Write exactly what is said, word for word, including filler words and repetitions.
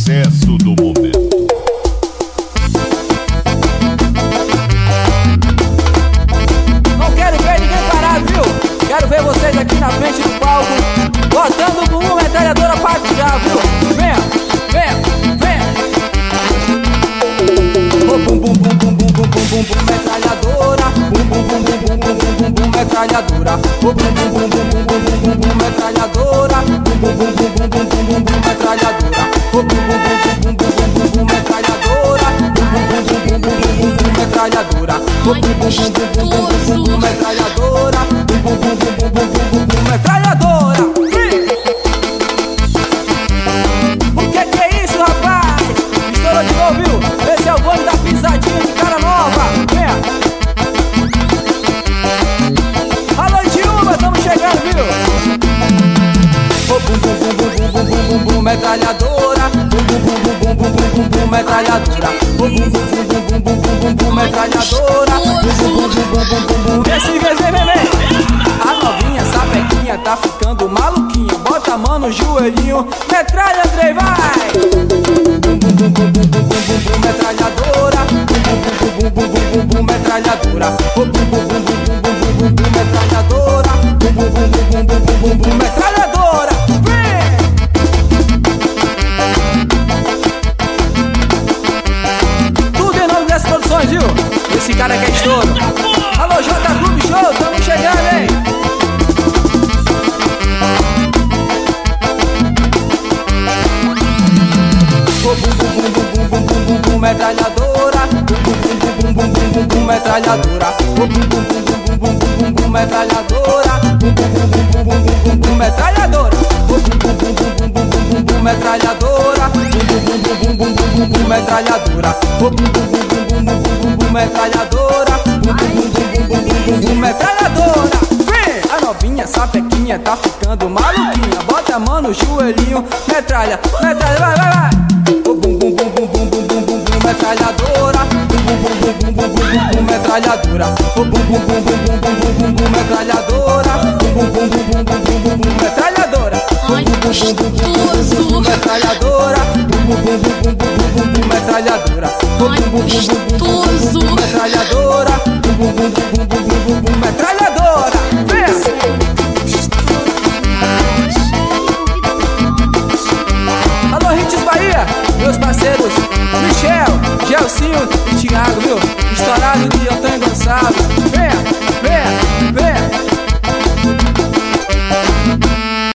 sucesso do momento. Não quero ver ninguém parar, viu? Quero ver vocês aqui na frente do palco, botando o bumbum metralhadora pra atirar, viu? Venha, venha, venha. Oh, bum bum bum bum bum bum bum bum metralhadora. Bum bum bum bum bum bum bum bum metralhadora. Oh, bum bum bum bum bum bum bum bum metralhadora. Bum bum bum bum bum bum bum bum metralhadora. Oh, bum bum bum bum bum bum bum bum metralhadora. Bum bum bum bum bum bum bum bum metralhadora. Oh, bum bum bum bum bum bum bum bum metralhadora. Bum bum bum bum bum bum bum bum metralhadora. O que que é isso, rapaz? Estourou de novo, viu? Esse é o bonde da pisadinha de cara nova. Venha. Alô, Dilma, tamo chegando, viu? Oh, bum bum bum bum bum bum bum bum metralhadora. Bum bum bum bum bum bum bum bum metralhadora. Oh, bum bum bum bum bum bum bum bum metralhadora. Bum bum bum bum bum bum bum. Esse vem, vem, vem, vem. A novinha sapequinha tá ficando maluquinha. Bota a mão no joelhinho, metralha, Andrei, vai! Bum bum bum bum bum bum bum bum metralhadora. Bum bum bum bum bum bum bum bum metralhadora. Oh, bum bum bum bum bum bum bum bum metralhadora. Bum bum bum bum bum bum bum bum metralhadora. Vem! Tudo em nome dessas produções, viu? Esse cara aqui é estouro. Alô, J Clube Show, tamo chegando, hein? Oh, bum bum bum bum bum bum bum bum bum metralhadora. Bum bum bum bum bum bum bum bum bum metralhadora. Oh, bum bum bum bum bum bum bum bum bum metralhadora. Bum bum bum bum bum bum bum bum metralhadora. Oh, bum bum bum bum bum bum bum bum bum metralhadora. Bum bum bum bum bum bum bum bum bum metralhadora. Oh, bum bum bum bum bum bum bum bum bum metralhadora. Bum bum bum bum bum bum bum bum metralhadora. Vem! A novinha sapequinha tá ficando maluquinha. Bota a mão no joelhinho, metralha, metralha, vai, vai, vai. Oh, bum bum bum bum bum bum bum bum bum metralhadora. Bum bum bum bum bum bum bum bum bum metralhadora. Oh, bum bum bum bum bum bum bum bum bum metralhadora. Bum bum bum bum bum bum bum bum metralhadora. Bum bum bum bum bum bum bum metralhadora. Bum bum bum bum bum bum bum metralhadora. Bum bum bum bum bum bum metralhadora. Bum bum bum bum bum bum bum metralhadora. Vem! Alô, Hits Bahia, meus parceiros Michel, Gelsinho e Thiago, viu? Estourado de Antônio Gonçalves. Vem!